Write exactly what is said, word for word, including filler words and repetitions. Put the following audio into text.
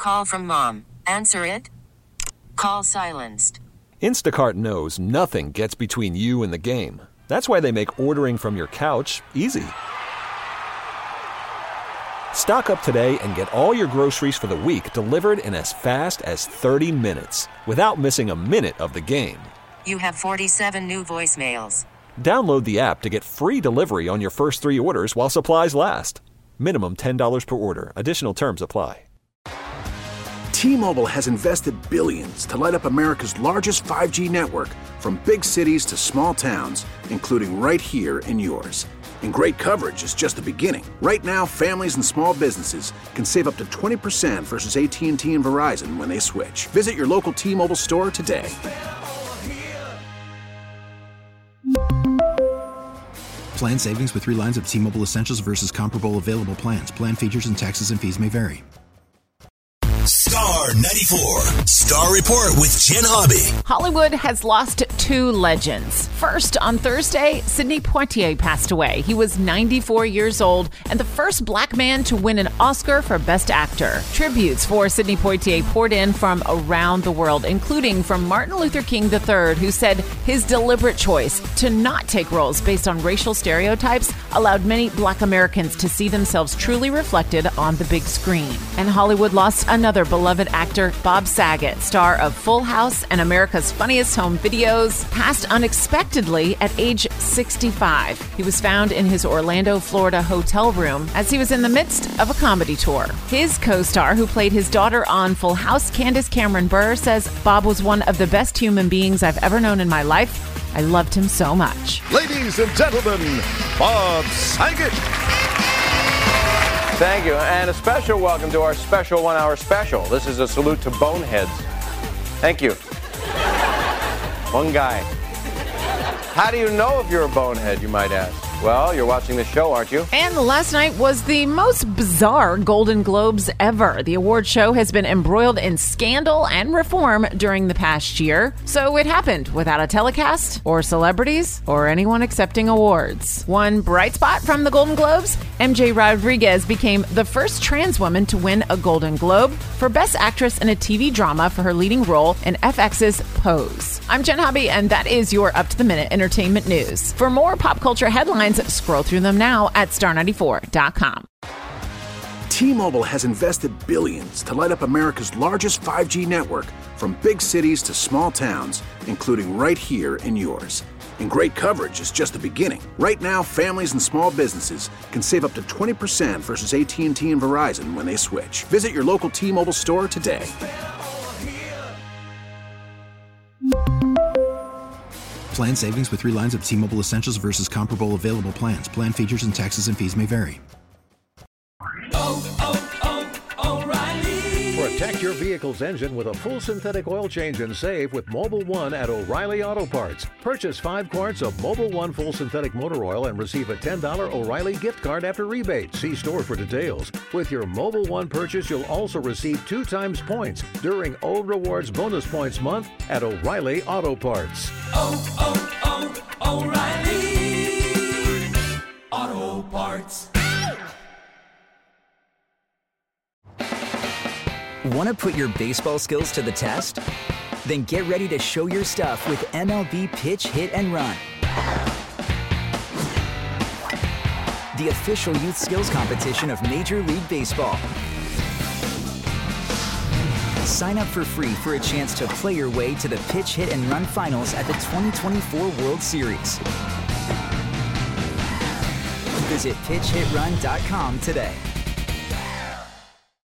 call from mom. Answer it. Call silenced. Instacart knows nothing gets between you and the game. That's why they make ordering from your couch easy. Stock up today and get all your groceries for the week delivered in as fast as thirty minutes without missing a minute of the game. You have forty-seven new voicemails. Download the app to get free delivery on your first three orders while supplies last. Minimum ten dollars per order. Additional terms apply. T-Mobile has invested billions to light up America's largest five G network, from big cities to small towns, including right here in yours. And great coverage is just the beginning. Right now, families and small businesses can save up to twenty percent versus A T and T and Verizon when they switch. Visit your local T-Mobile store today. Plan savings with three lines of T-Mobile Essentials versus comparable available plans. Plan features and taxes and fees may vary. Star ninety-four, Star Report with Jen Hobby. Hollywood has lost two legends. First, on Thursday, Sidney Poitier passed away. He was ninety-four years old and the first black man to win an Oscar for Best Actor. Tributes for Sidney Poitier poured in from around the world, including from Martin Luther King the third, who said his deliberate choice to not take roles based on racial stereotypes allowed many black Americans to see themselves truly reflected on the big screen. And Hollywood lost another beloved actor, Bob Saget, star of Full House and America's Funniest Home Videos, passed unexpectedly at age sixty-five. He was found in his Orlando, Florida hotel room as he was in the midst of a comedy tour. His co-star, who played his daughter on Full House, Candace Cameron Bure, says Bob was one of the best human beings I've ever known in my life. I loved him so much. Ladies and gentlemen, Bob Saget. Thank you, and a special welcome to our special one-hour special. This is a salute to boneheads. Thank you. One guy. How do you know if you're a bonehead, you might ask? Well, you're watching the show, aren't you? And last night was the most bizarre Golden Globes ever. The award show has been embroiled in scandal and reform during the past year. So it happened without a telecast or celebrities or anyone accepting awards. One bright spot from the Golden Globes, M J Rodriguez became the first trans woman to win a Golden Globe for Best Actress in a T V drama for her leading role in F X's Pose. I'm Jen Hobby, and that is your up-to-the-minute entertainment news. For more pop culture headlines, scroll through them now at star ninety-four dot com. T-Mobile has invested billions to light up America's largest five G network, from big cities to small towns, including right here in yours. And great coverage is just the beginning. Right now, families and small businesses can save up to twenty percent versus A T and T and Verizon when they switch. Visit your local T-Mobile store today. Plan savings with three lines of T-Mobile Essentials versus comparable available plans. Plan features and taxes and fees may vary. Oh, oh, oh, O'Reilly. Protect your vehicle's engine with a full synthetic oil change and save with Mobil one at O'Reilly Auto Parts. Purchase five quarts of Mobil one full synthetic motor oil and receive a ten dollars O'Reilly gift card after rebate. See store for details. With your Mobil one purchase, you'll also receive two times points during O Rewards Bonus Points Month at O'Reilly Auto Parts. Oh, oh, oh, O'Reilly Auto Parts. Want to put your baseball skills to the test? Then get ready to show your stuff with M L B Pitch, Hit, and Run. The official youth skills competition of Major League Baseball. Sign up for free for a chance to play your way to the Pitch, Hit, and Run finals at the twenty twenty-four World Series. Visit pitch hit run dot com today.